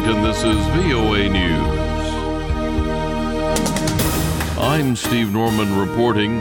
Washington, this is VOA News. I'm Steve Norman reporting.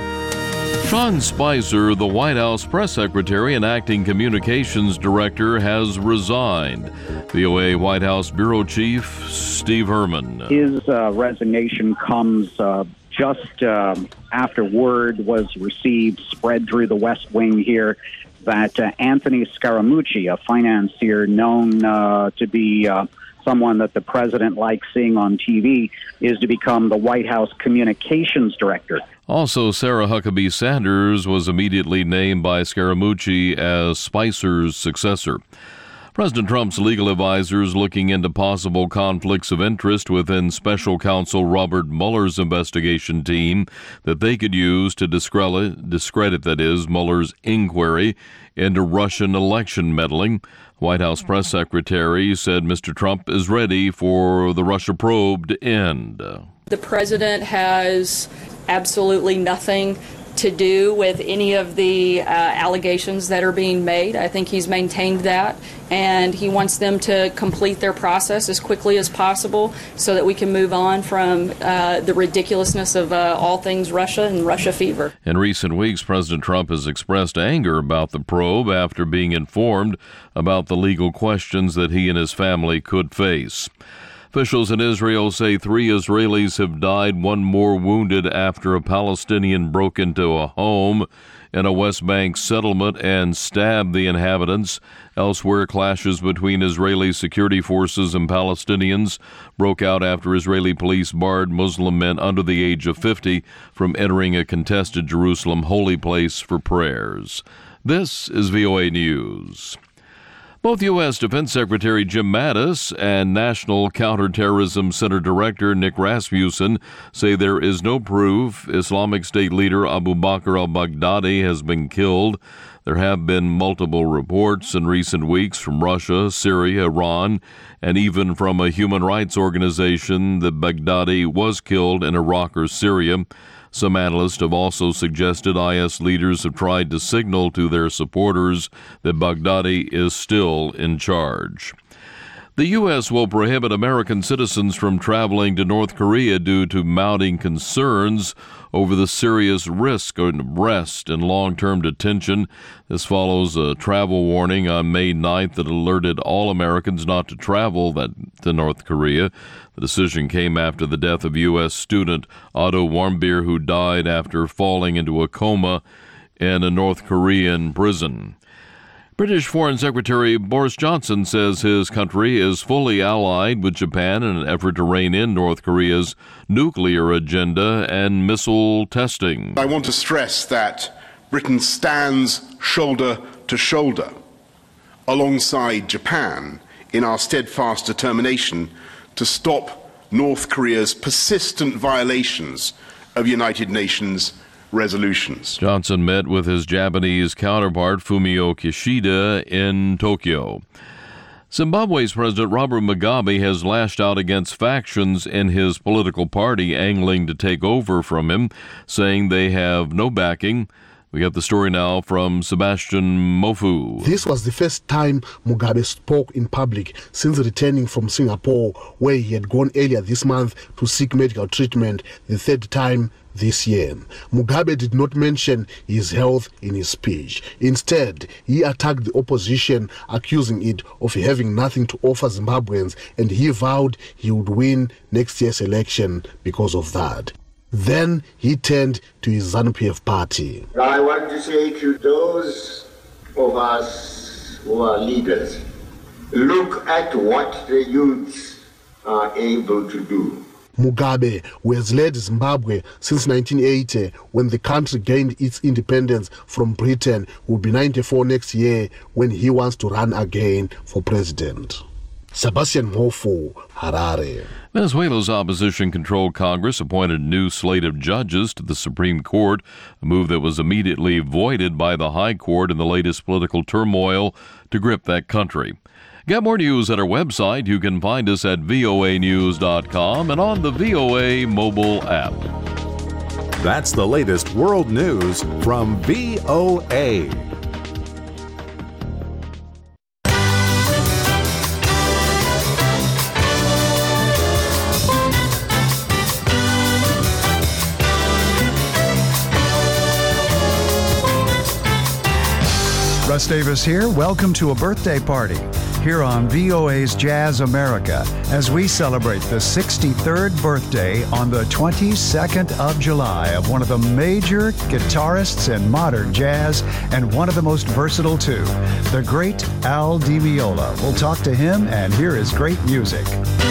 Sean Spicer, the White House press secretary and acting communications director, has resigned. VOA White House bureau chief Steve Herman. His resignation comes just after word was received, spread through the West Wing here, that Anthony Scaramucci, a financier known to be someone that the president likes seeing on TV, is to become the White House communications director. Also, Sarah Huckabee Sanders was immediately named by Scaramucci as Spicer's successor. President Trump's legal advisors looking into possible conflicts of interest within special counsel Robert Mueller's investigation team that they could use to discredit Mueller's inquiry into Russian election meddling. White House press secretary said Mr. Trump is ready for the Russia probe to end. The president has absolutely nothing to do with any of the allegations that are being made. I think he's maintained that, and he wants them to complete their process as quickly as possible so that we can move on from the ridiculousness of all things Russia and Russia fever. In recent weeks, President Trump has expressed anger about the probe after being informed about the legal questions that he and his family could face. Officials in Israel say 3 Israelis have died, 1 more wounded after a Palestinian broke into a home in a West Bank settlement and stabbed the inhabitants. Elsewhere, clashes between Israeli security forces and Palestinians broke out after Israeli police barred Muslim men under the age of 50 from entering a contested Jerusalem holy place for prayers. This is VOA News. Both U.S. Defense Secretary Jim Mattis and National Counterterrorism Center Director Nick Rasmussen say there is no proof Islamic State leader Abu Bakr al-Baghdadi has been killed. There have been multiple reports in recent weeks from Russia, Syria, Iran, and even from a human rights organization that Baghdadi was killed in Iraq or Syria. Some analysts have also suggested IS leaders have tried to signal to their supporters that Baghdadi is still in charge. The U.S. will prohibit American citizens from traveling to North Korea due to mounting concerns over the serious risk of arrest and long-term detention. This follows a travel warning on May 9th that alerted all Americans not to travel to North Korea. The decision came after the death of U.S. student Otto Warmbier, who died after falling into a coma in a North Korean prison. British Foreign Secretary Boris Johnson says his country is fully allied with Japan in an effort to rein in North Korea's nuclear agenda and missile testing. I want to stress that Britain stands shoulder to shoulder alongside Japan in our steadfast determination to stop North Korea's persistent violations of United Nations resolutions. Johnson met with his Japanese counterpart Fumio Kishida in Tokyo. Zimbabwe's President Robert Mugabe has lashed out against factions in his political party angling to take over from him, saying they have no backing. We got the story now from Sebastian Mofu. This was the first time Mugabe spoke in public since returning from Singapore, where he had gone earlier this month to seek medical treatment, the 3rd time this year. Mugabe did not mention his health in his speech. Instead, he attacked the opposition, accusing it of having nothing to offer Zimbabweans, and he vowed he would win next year's election because of that. Then he turned to his ZANU-PF party. I want to say to those of us who are leaders, look at what the youths are able to do. Mugabe, who has led Zimbabwe since 1980, when the country gained its independence from Britain, will be 94 next year when he wants to run again for president. Sebastian Mofu, Harare. Venezuela's opposition-controlled Congress appointed a new slate of judges to the Supreme Court, a move that was immediately voided by the High Court in the latest political turmoil to grip that country. Get more news at our website. You can find us at voanews.com and on the VOA mobile app. That's the latest world news from VOA. Russ Davis here. Welcome to a birthday party here on VOA's Jazz America as we celebrate the 63rd birthday on the 22nd of July of one of the major guitarists in modern jazz and one of the most versatile too, the great Al Di Meola. We'll talk to him and hear his great music.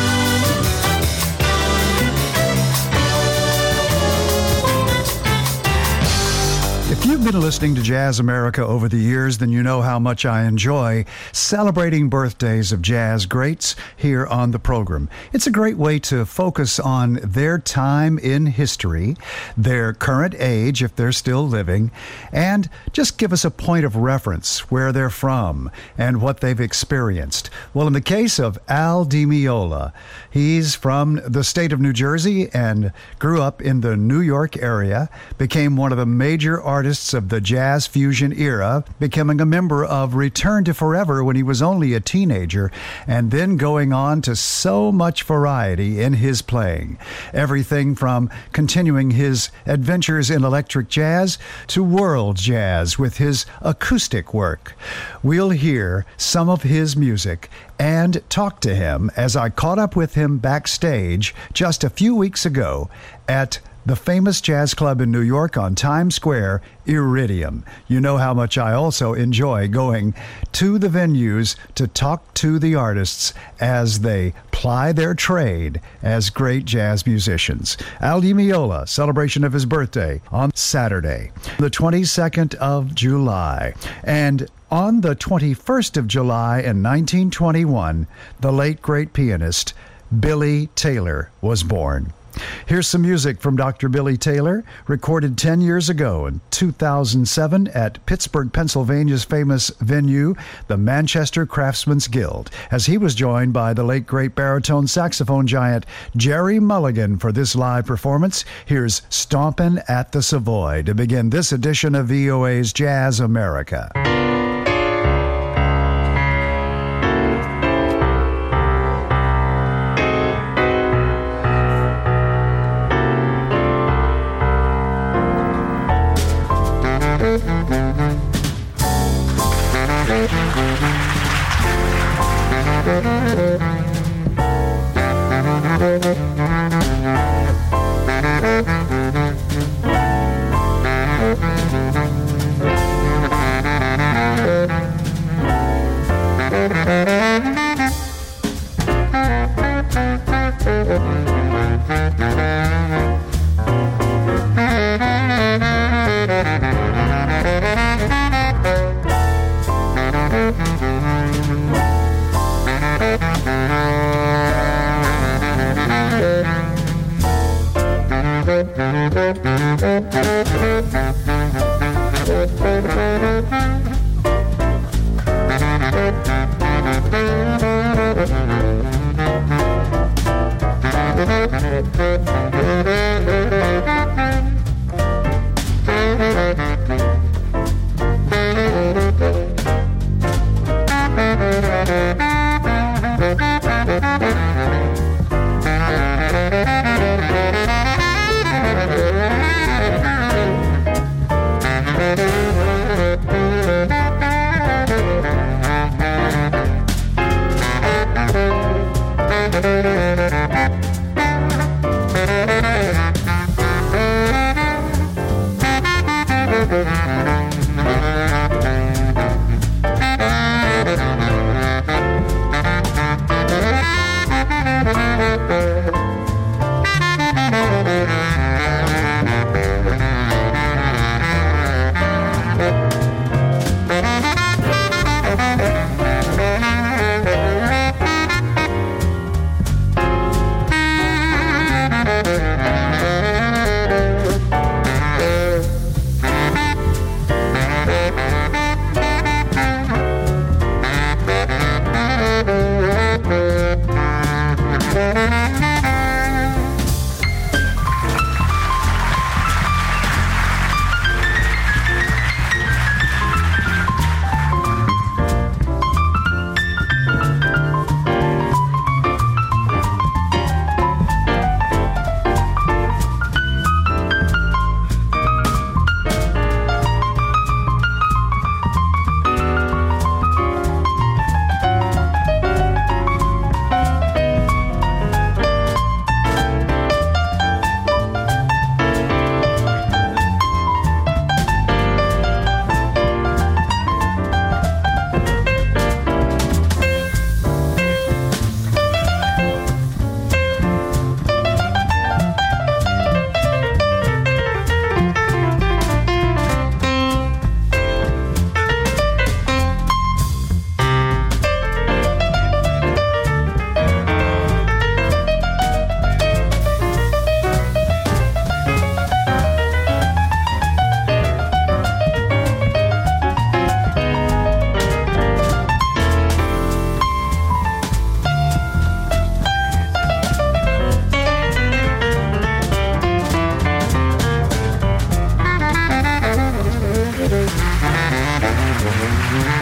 If you've been listening to Jazz America over the years, then you know how much I enjoy celebrating birthdays of jazz greats here on the program. It's a great way to focus on their time in history, their current age if they're still living, and just give us a point of reference where they're from and what they've experienced. Well, in the case of Al Di Meola, he's from the state of New Jersey and grew up in the New York area, became one of the major artists of the jazz fusion era, becoming a member of Return to Forever when he was only a teenager, and then going on to so much variety in his playing. Everything from continuing his adventures in electric jazz to world jazz with his acoustic work. We'll hear some of his music and talk to him as I caught up with him backstage just a few weeks ago at the famous jazz club in New York on Times Square, Iridium. You know how much I also enjoy going to the venues to talk to the artists as they ply their trade as great jazz musicians. Al Di Meola, celebration of his birthday on Saturday, the 22nd of July. And on the 21st of July in 1921, the late great pianist Billy Taylor was born. Here's some music from Dr. Billy Taylor, recorded 10 years ago in 2007 at Pittsburgh, Pennsylvania's famous venue, the Manchester Craftsmen's Guild, as he was joined by the late great baritone saxophone giant Gerry Mulligan for this live performance. Here's Stompin' at the Savoy to begin this edition of VOA's Jazz America.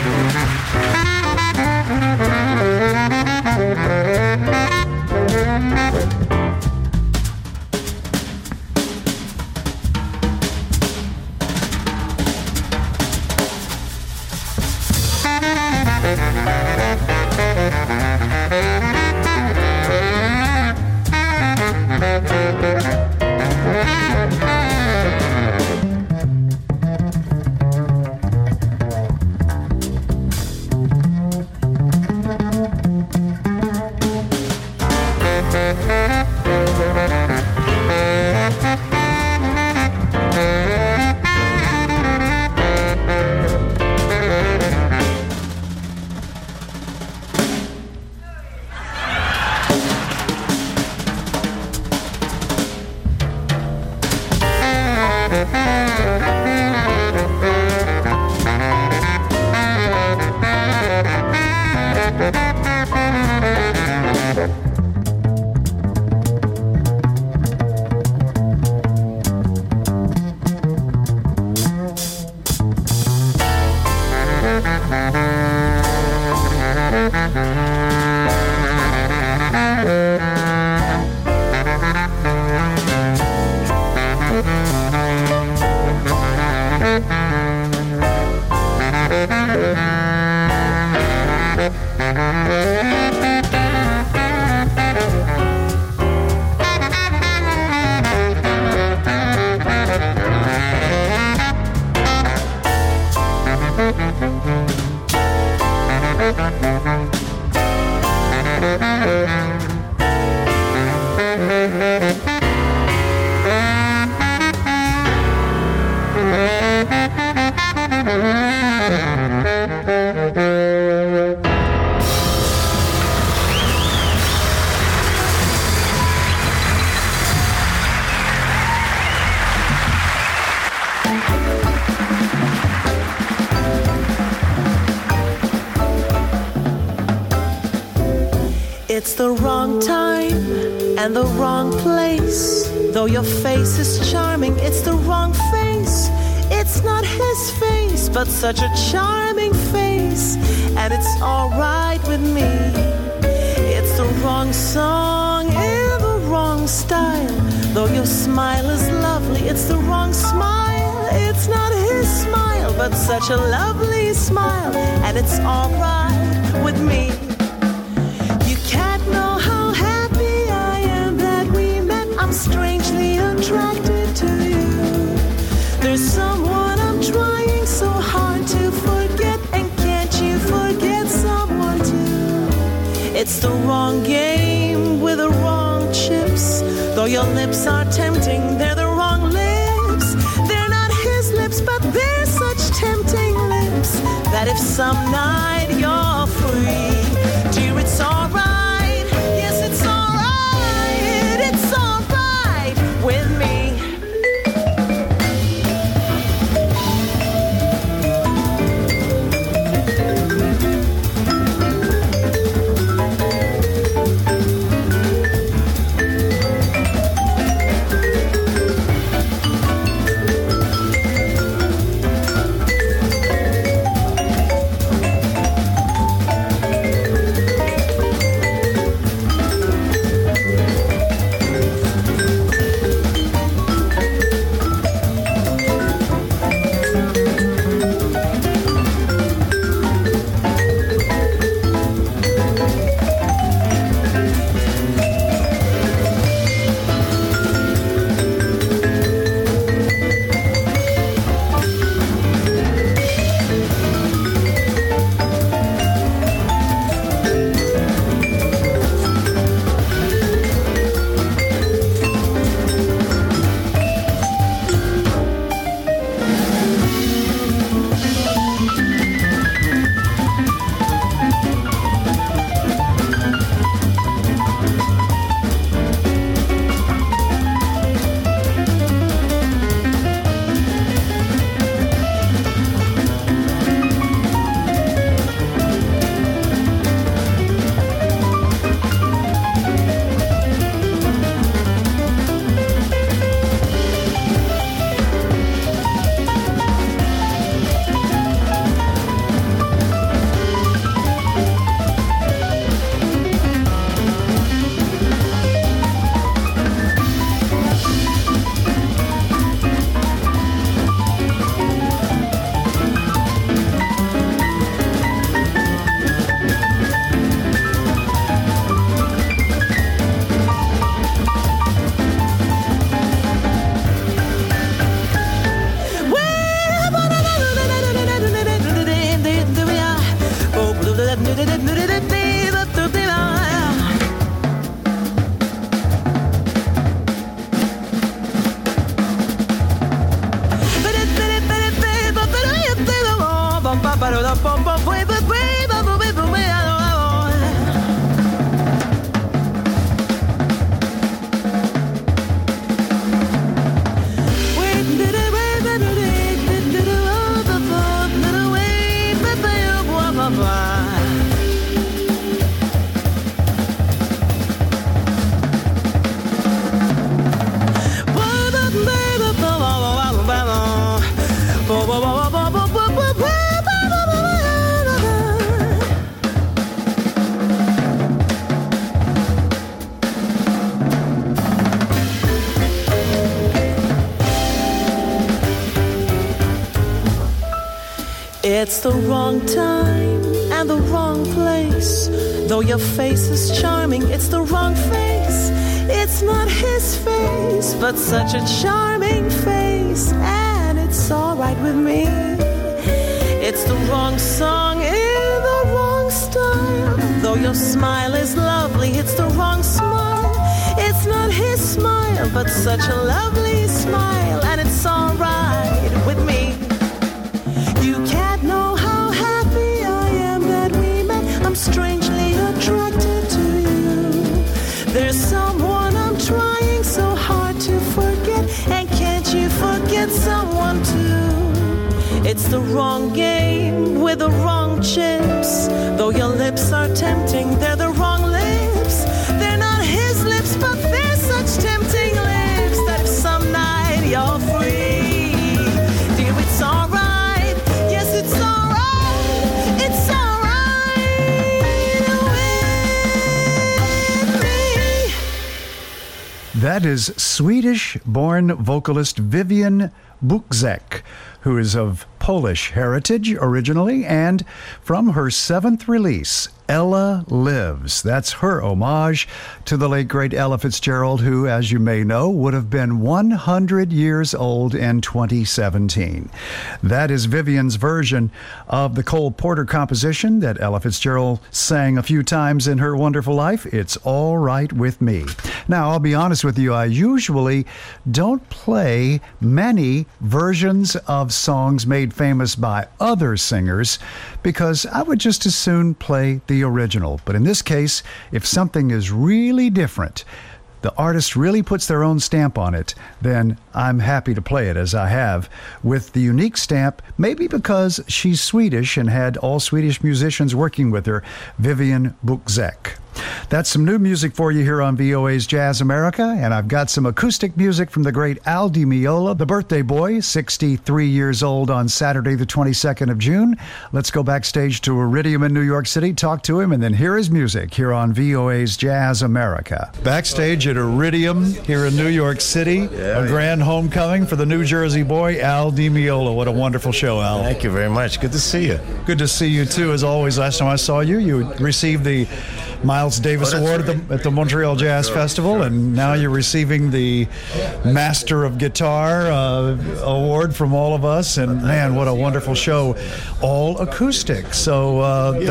It's the wrong time and the wrong place. Though your face is charming, it's the wrong face. It's not his face, but such a charming face. And it's alright with me. It's the wrong song in the wrong style. Though your smile is lovely, it's the wrong smile. It's not his smile, but such a lovely smile. And it's alright with me. Strangely attracted to you. There's someone I'm trying so hard to forget, and can't you forget someone too? It's the wrong game with the wrong chips. Though your lips are tempting, they're the wrong lips. They're not his lips, but they're such tempting lips that if some night you're free, dear, it's alright. Yes, it's alright. It's alright with me. It's the wrong time and the wrong place. Though your face is charming, it's the wrong face. It's not his face, but such a charming face. And it's alright with me. It's the wrong song in the wrong style. Though your smile is lovely, it's the wrong smile. It's not his smile, but such a lovely smile. And it's alright with me. You can't know how happy I am that we met. I'm strangely attracted to you. There's someone I'm trying so hard to forget. And can't you forget someone too? It's the wrong game with the wrong chips. Though your lips are tempting, they're the wrong lips. They're not his lips, but they're such tempting lips that if some night you're free, dear, it's alright. Yes, it's alright. It's alright with me. That is Swedish-born vocalist Vivian Bukzek, who is of Polish heritage originally, and from her seventh release, Ella Lives. That's her homage to the late, great Ella Fitzgerald, who, as you may know, would have been 100 years old in 2017. That is Vivian's version of the Cole Porter composition that Ella Fitzgerald sang a few times in her wonderful life, It's All Right With Me. Now, I'll be honest with you, I usually don't play many versions of songs made famous by other singers because I would just as soon play the original. But in this case, if something is really different, the artist really puts their own stamp on it, then I'm happy to play it, as I have, with the unique stamp, maybe because she's Swedish and had all Swedish musicians working with her, Vivian Bukzek. That's some new music for you here on VOA's Jazz America, and I've got some acoustic music from the great Al Di Meola, the birthday boy, 63 years old on Saturday the 22nd of June. Let's go backstage to Iridium in New York City, talk to him, and then hear his music here on VOA's Jazz America. Backstage at Iridium here in New York City, a grand homecoming for the New Jersey boy, Al Di Meola. What a wonderful show, Al. Thank you very much. Good to see you. Good to see you, too. As always, last time I saw you, you received the Miles Davis Award at the Montreal Jazz Festival, and now you're receiving the Master of Guitar award from all of us. And man, what a wonderful show! All acoustic. So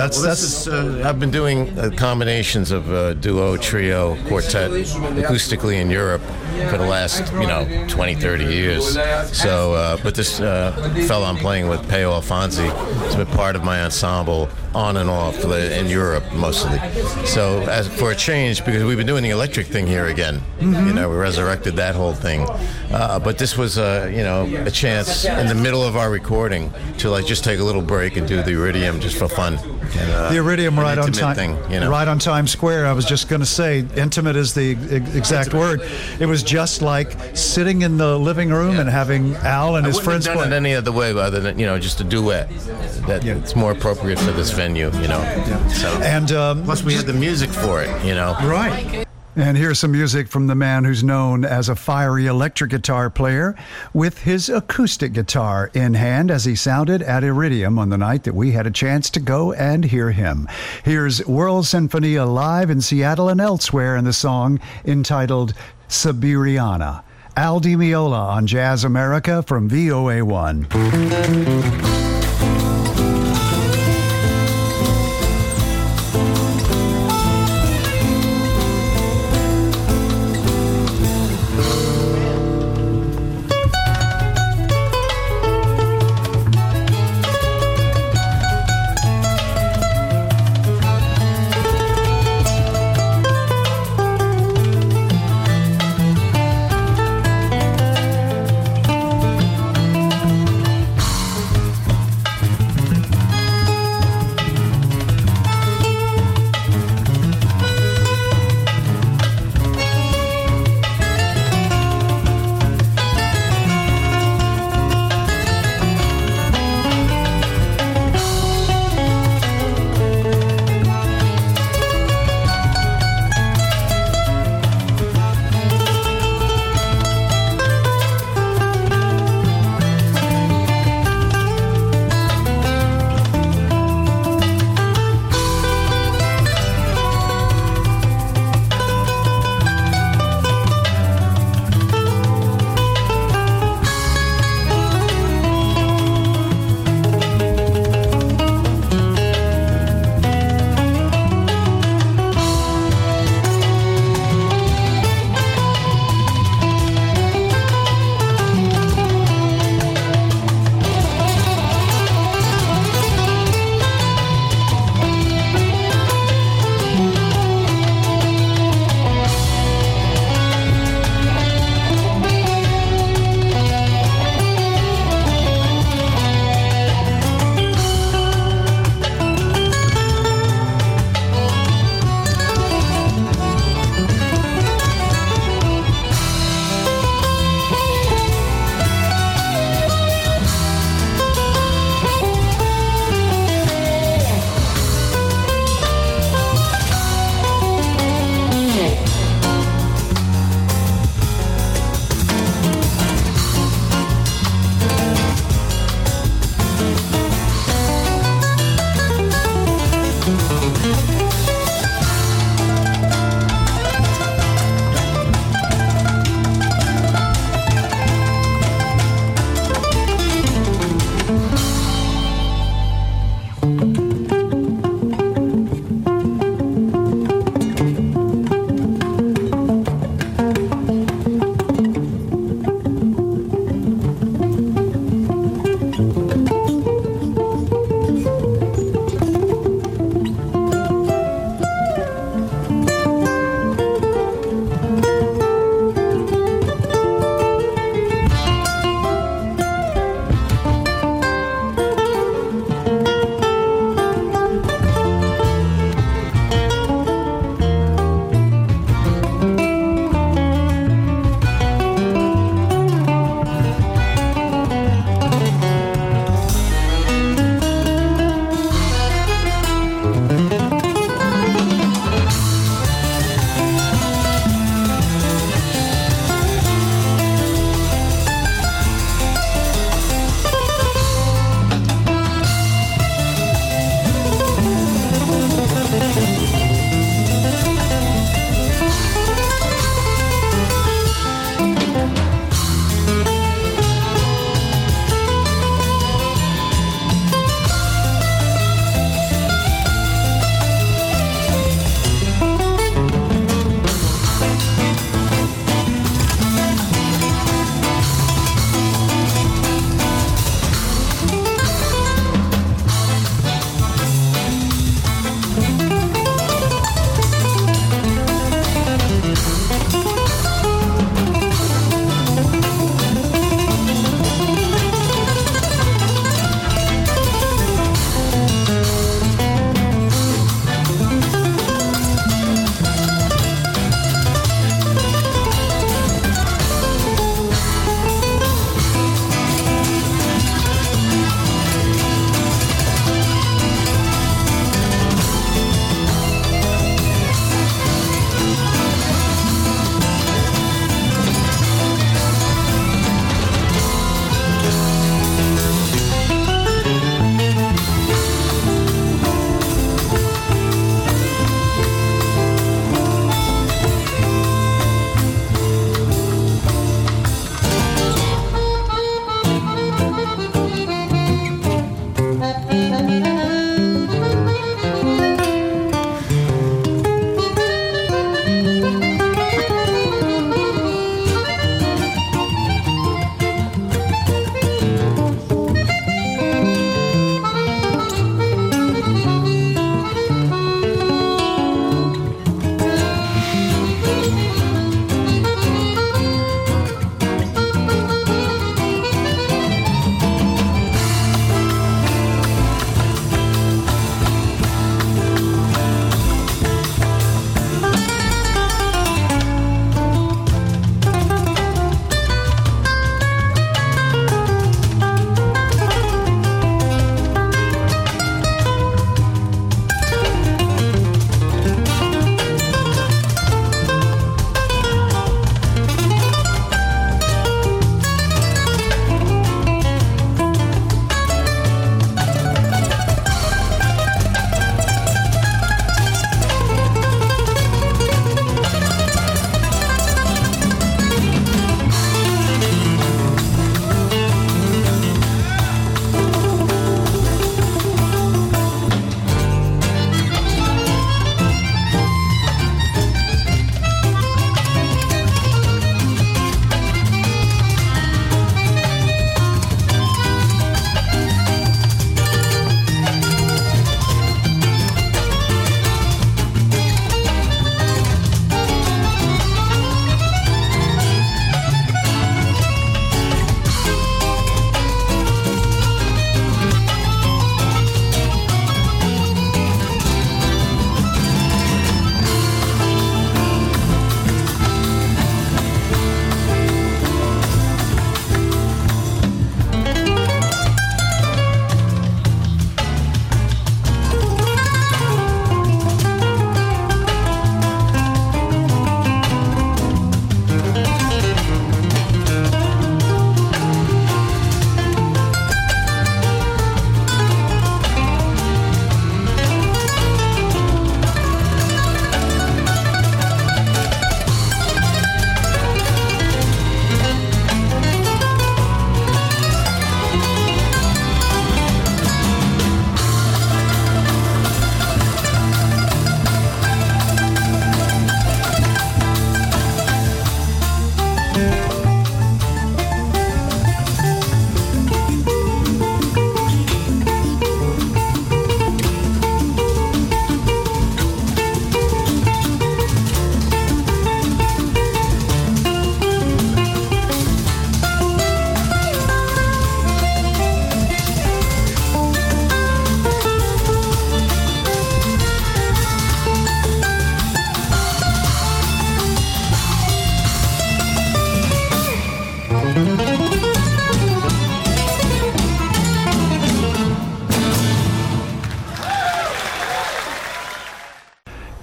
I've been doing combinations of duo, trio, quartet, acoustically in Europe for the last 20, 30 years. So, but this fellow I'm playing with, Peo Alfonsi, has been part of my ensemble on and off in Europe mostly. So as for a change, because we've been doing the electric thing here again, we resurrected that whole thing. But this was a chance in the middle of our recording to just take a little break and do the Iridium just for fun. And, the Iridium right on time, thing, right on Times Square. I was just going to say, intimate is the exact word. It was just like sitting in the living room and having Al and his friends play. I wouldn't have done it any other way other than just a duet. It's more appropriate for this venue, So, and plus we had the music for it, Right. And here's some music from the man who's known as a fiery electric guitar player with his acoustic guitar in hand as he sounded at Iridium on the night that we had a chance to go and hear him. Here's World Sinfonia live in Seattle and elsewhere in the song entitled Siberiana. Al Di Meola on Jazz America from VOA1.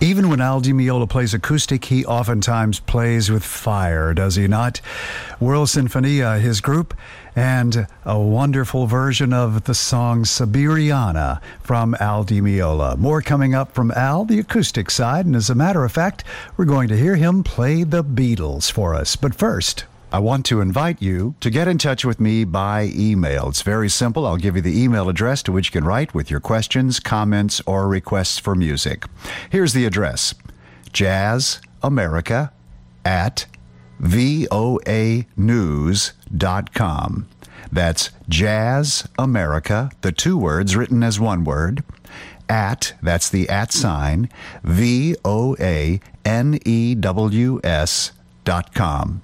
Even when Al Di Meola plays acoustic, he oftentimes plays with fire, does he not? World Sinfonia, his group, and a wonderful version of the song Siberiana from Al Di Meola. More coming up from Al, the acoustic side, and as a matter of fact, we're going to hear him play the Beatles for us. But first, I want to invite you to get in touch with me by email. It's very simple. I'll give you the email address to which you can write with your questions, comments, or requests for music. Here's the address: jazzamerica@voanews.com. That's jazzamerica, the two words written as one word, that's the @ VOANEWS.com.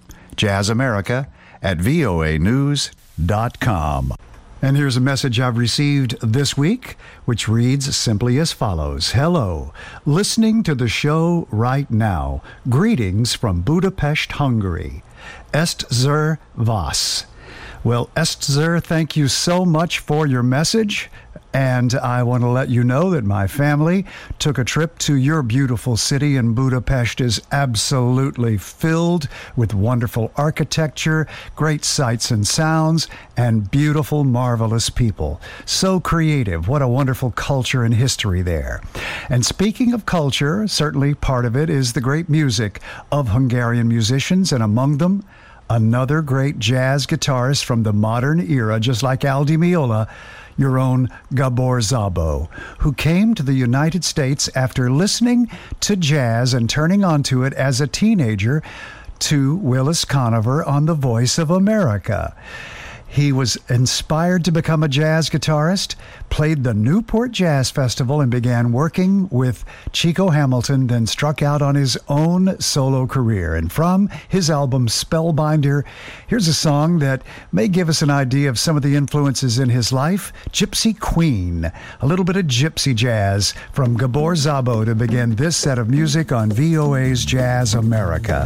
jazzamerica@voanews.com. And here's a message I've received this week, which reads simply as follows. Hello, listening to the show right now. Greetings from Budapest, Hungary. Estzer Vas. Well, Estzer, thank you so much for your message. And I want to let you know that my family took a trip to your beautiful city, and Budapest is absolutely filled with wonderful architecture, great sights and sounds, and beautiful, marvelous people. So creative. What a wonderful culture and history there. And speaking of culture, certainly part of it is the great music of Hungarian musicians, and among them, another great jazz guitarist from the modern era, just like Al Di Meola, your own Gabor Szabo, who came to the United States after listening to jazz and turning onto it as a teenager to Willis Conover on The Voice of America. He was inspired to become a jazz guitarist, played the Newport Jazz Festival, and began working with Chico Hamilton, then struck out on his own solo career. And from his album Spellbinder, here's a song that may give us an idea of some of the influences in his life, Gypsy Queen. A little bit of gypsy jazz from Gabor Szabo to begin this set of music on VOA's Jazz America.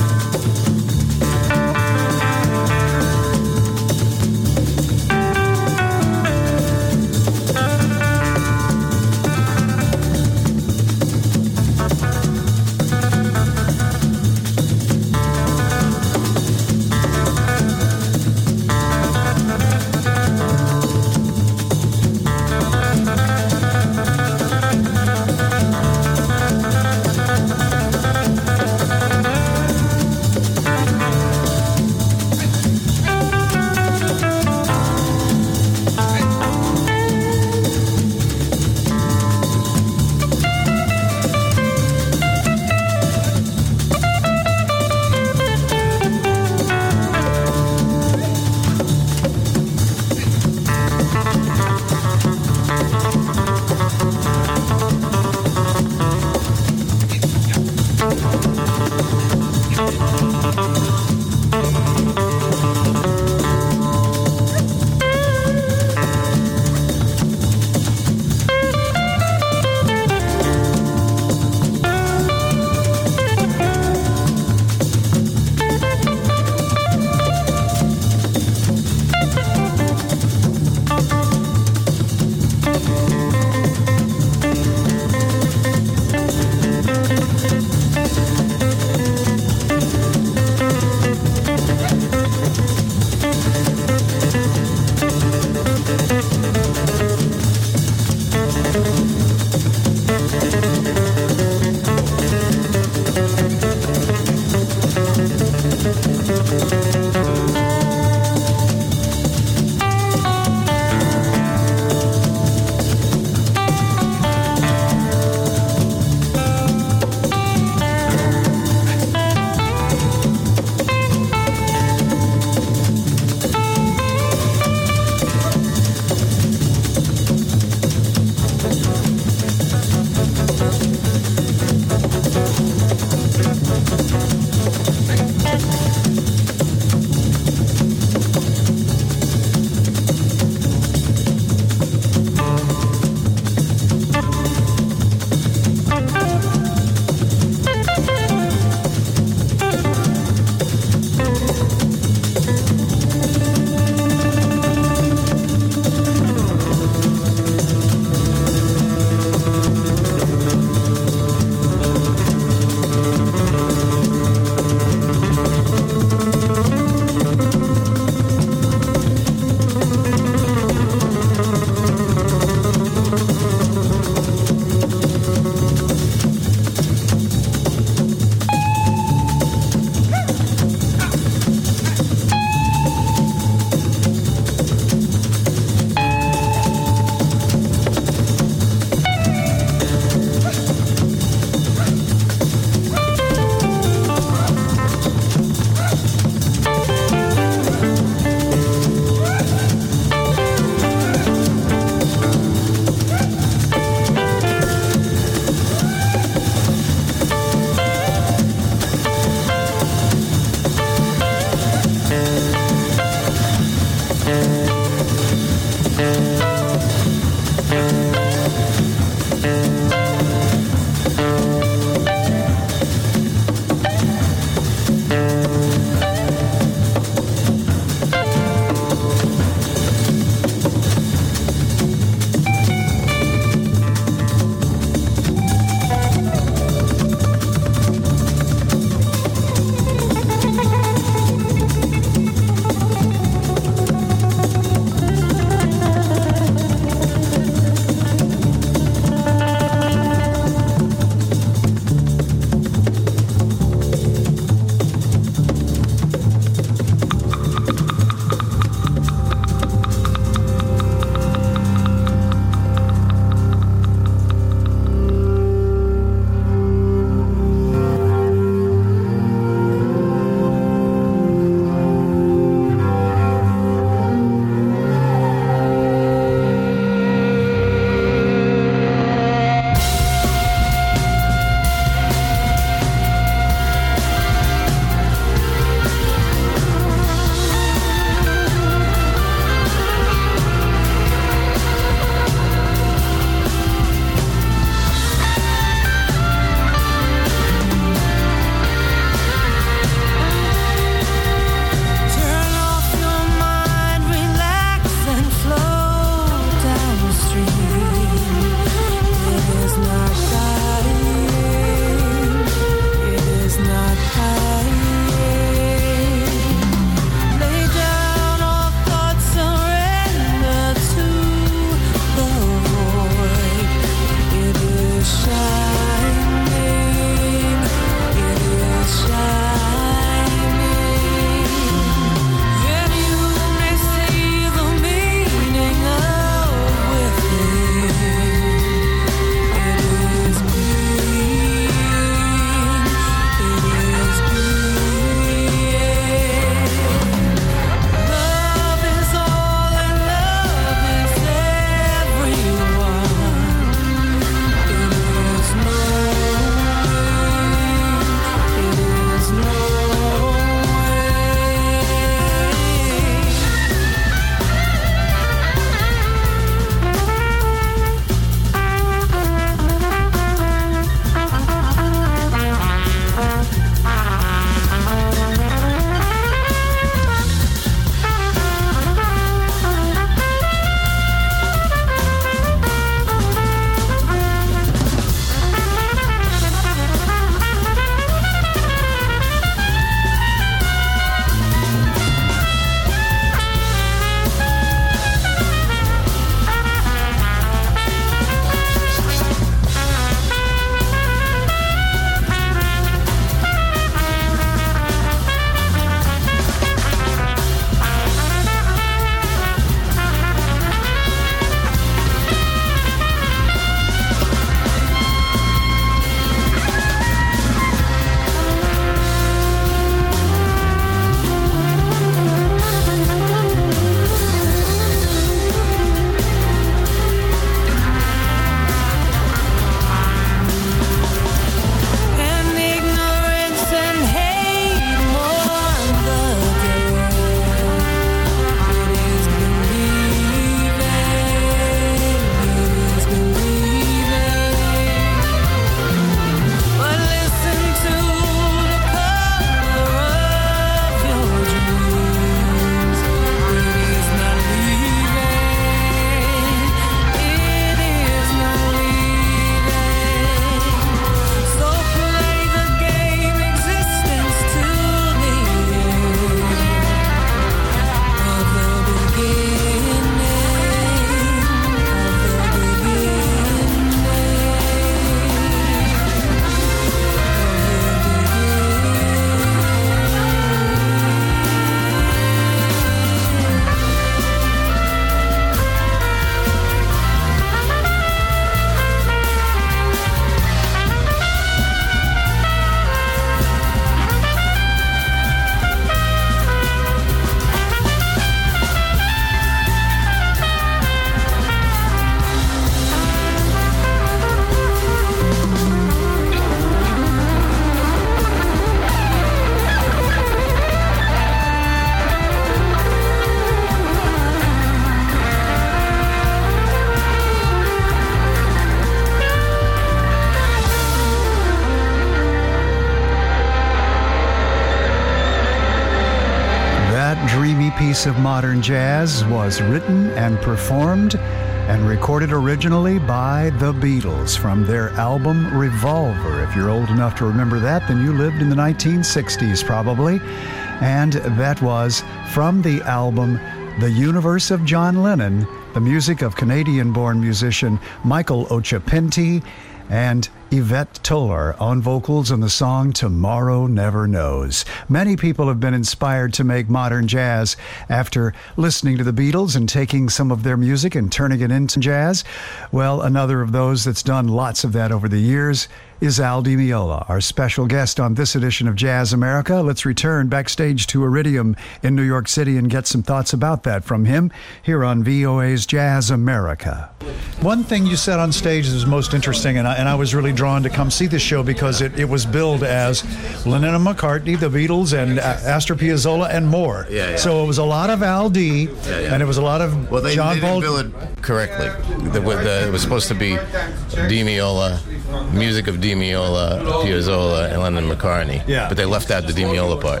face of modern jazz was written and performed and recorded originally by the Beatles from their album Revolver. If you're old enough to remember that, then you lived in the 1960s probably. And that was from the album The Universe of John Lennon, the music of Canadian-born musician Michael Ochapente and Yvette Toller on vocals on the song Tomorrow Never Knows. Many people have been inspired to make modern jazz after listening to the Beatles and taking some of their music and turning it into jazz. Well, another of those that's done lots of that over the years is Al Di Meola, our special guest on this edition of Jazz America. Let's return backstage to Iridium in New York City and get some thoughts about that from him here on VOA's Jazz America. One thing you said on stage that was most interesting, and I was really drawn to come see this show because it was billed as Lennon and McCartney, the Beatles, and Astor Piazzolla, and more. Yeah. So it was a lot of Al D, and it was a lot of John Paul. They didn't bill it correctly. It was supposed to be Di Meola, music of Di Meola, Piazzolla, and Lennon and McCartney. Yeah. But they left out the Di Meola part.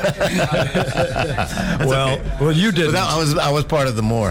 Well, you didn't. I was part of the more.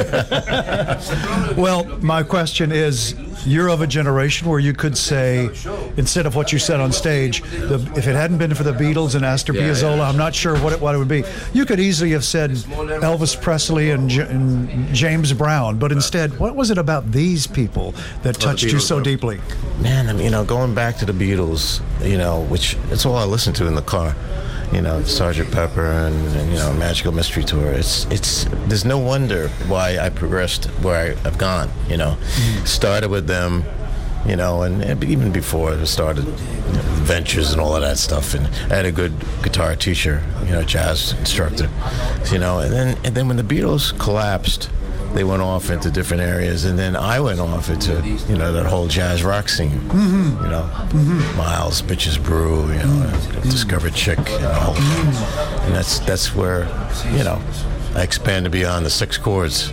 Well, my question is, you're of a generation where you could say, instead of what you said on stage, if it hadn't been for the Beatles and Astor Piazzolla, I'm not sure what it would be. You could easily have said Elvis Presley and James Brown, but instead, what was it about these people that touched you so deeply? Man, I mean, going back to the Beatles, which that's all I listened to in the car. Sgt. Pepper and Magical Mystery Tour. It's there's no wonder why I progressed where I've gone. Started with them, and even before it started, Ventures and all of that stuff. And I had a good guitar teacher, jazz instructor, and then when the Beatles collapsed, they went off into different areas, and then I went off into that whole jazz rock scene. Miles, Bitches Brew, Discovered Chick, and the whole thing. And that's where I expanded beyond the 6 chords.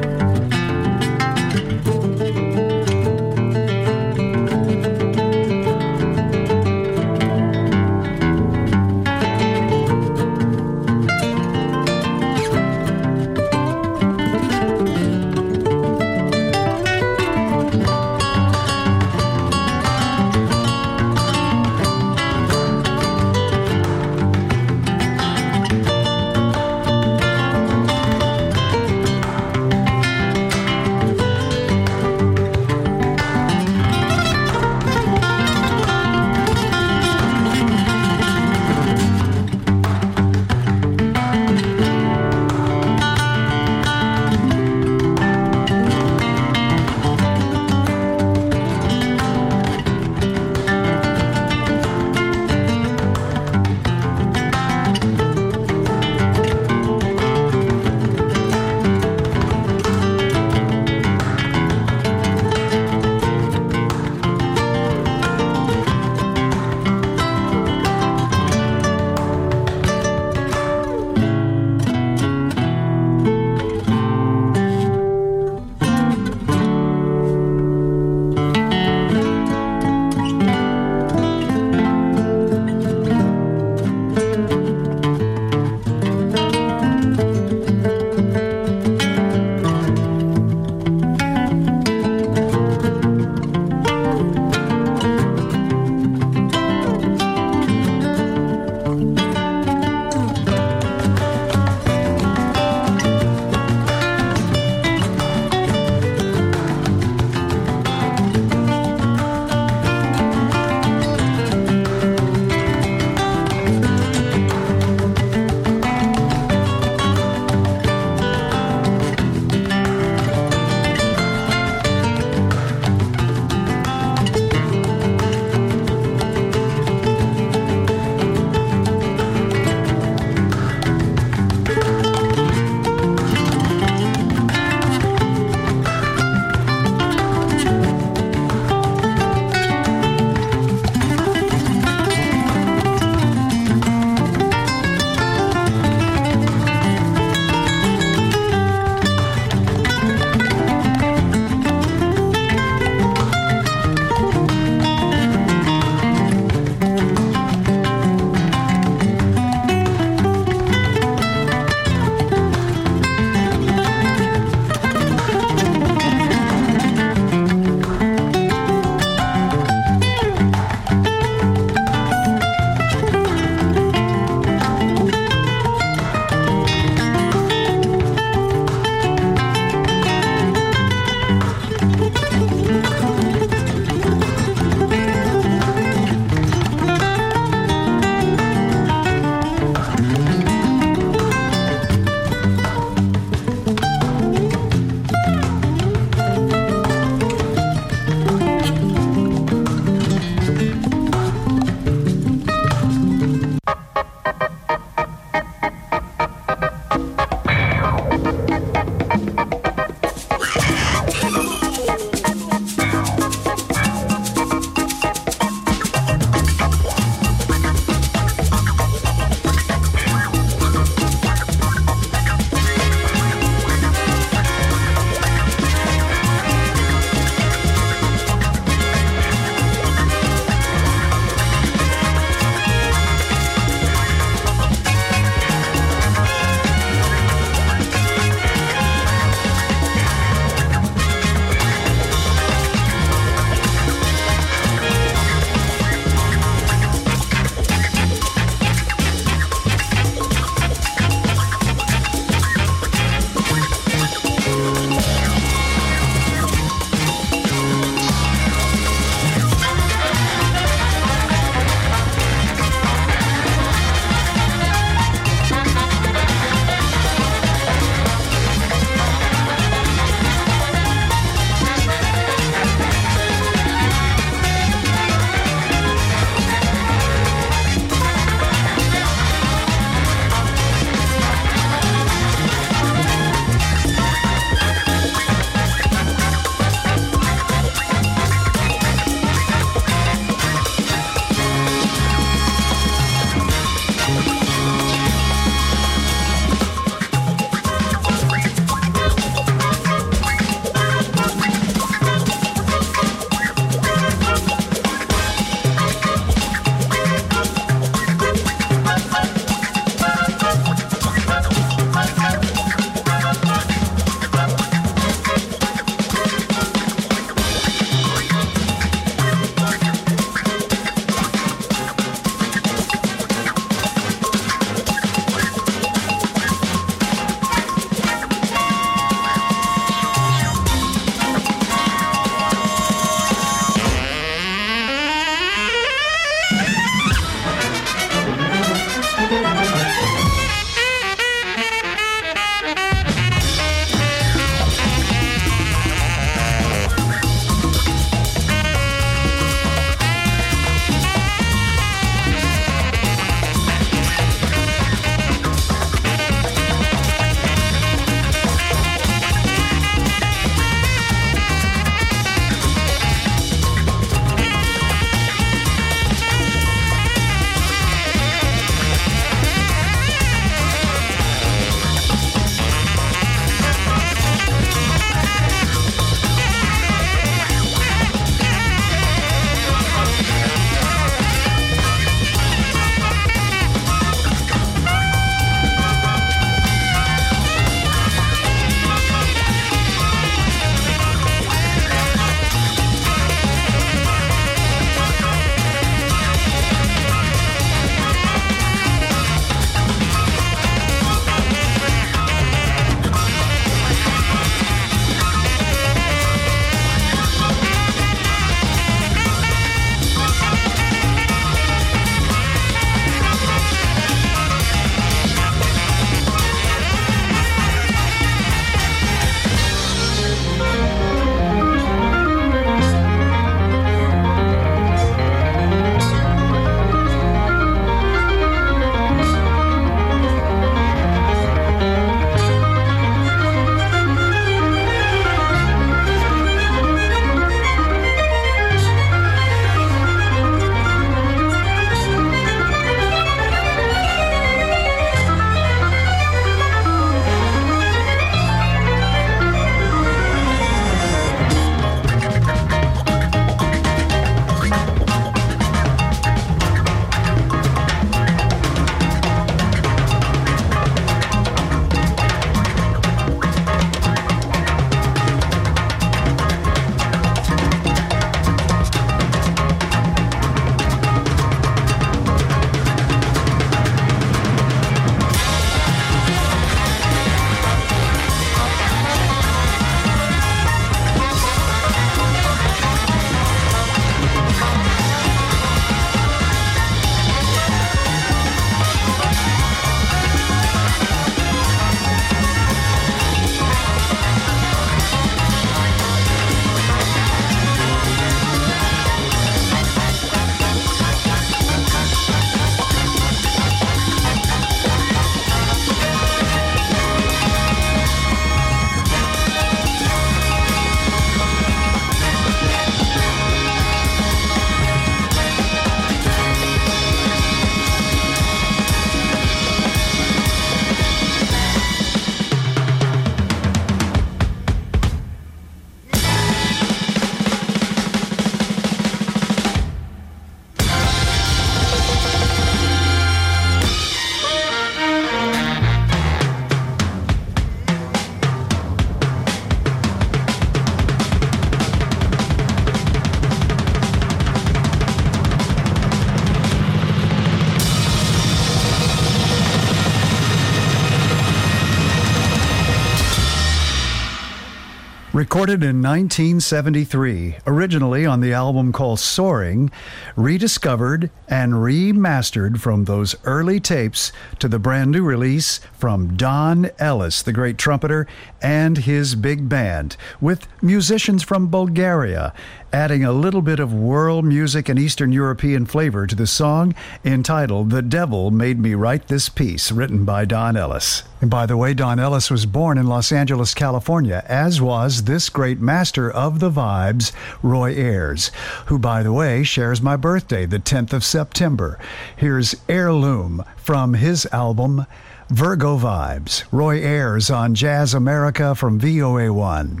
Recorded in 1973, originally on the album called Soaring, rediscovered and remastered from those early tapes to the brand new release from Don Ellis, the great trumpeter, and his big band, with musicians from Bulgaria, adding a little bit of world music and Eastern European flavor to the song entitled The Devil Made Me Write This Piece, written by Don Ellis. And by the way, Don Ellis was born in Los Angeles, California, as was this great master of the vibes, Roy Ayers, who, by the way, shares my birthday, the 10th of September. Here's Heirloom from his album, Virgo Vibes. Roy Ayers on Jazz America from VOA1.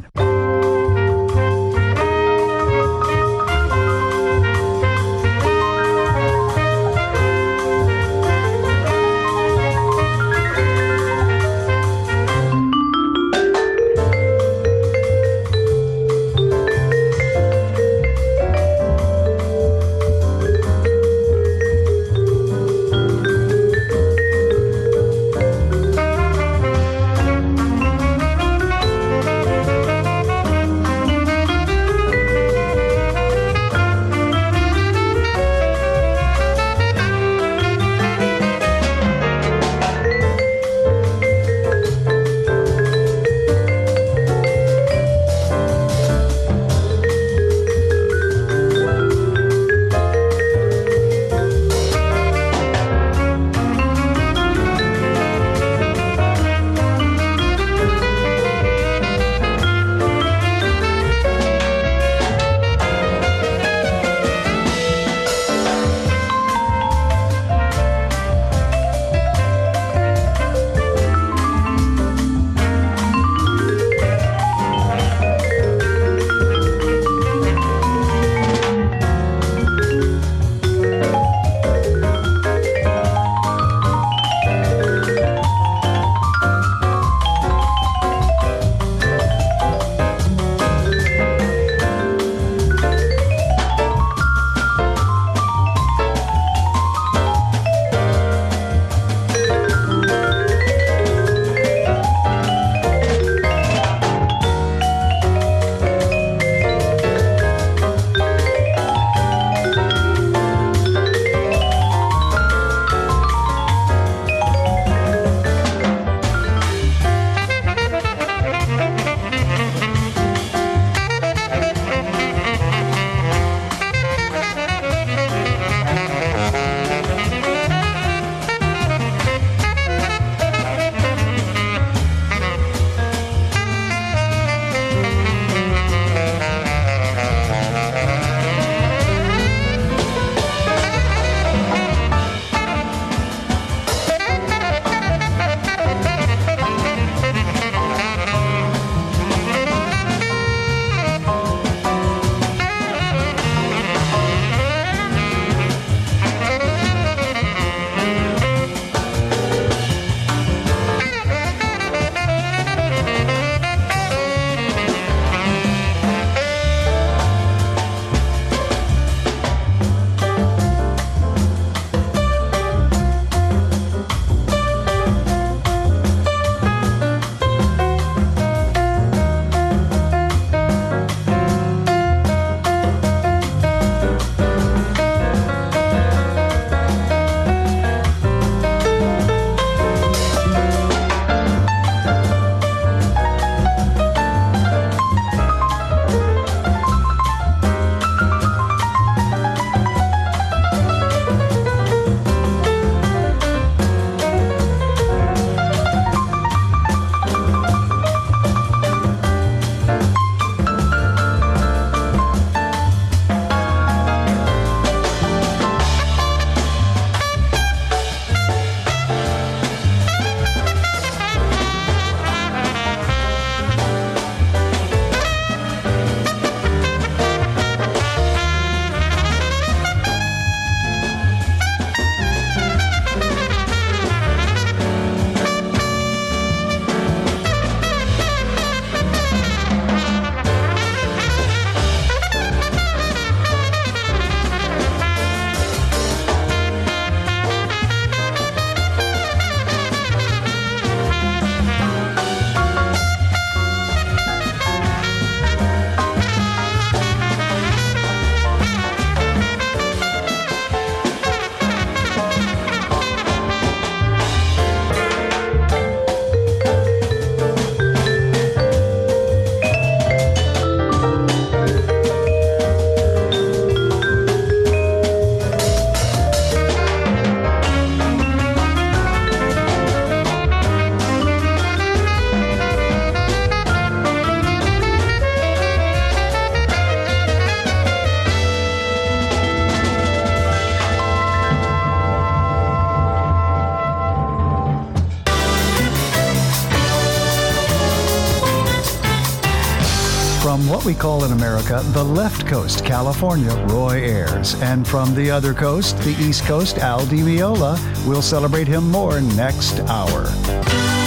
we call in America the left coast, California, Roy Ayers. And from the other coast, the East Coast, Al Di Meola. We'll celebrate him more next hour.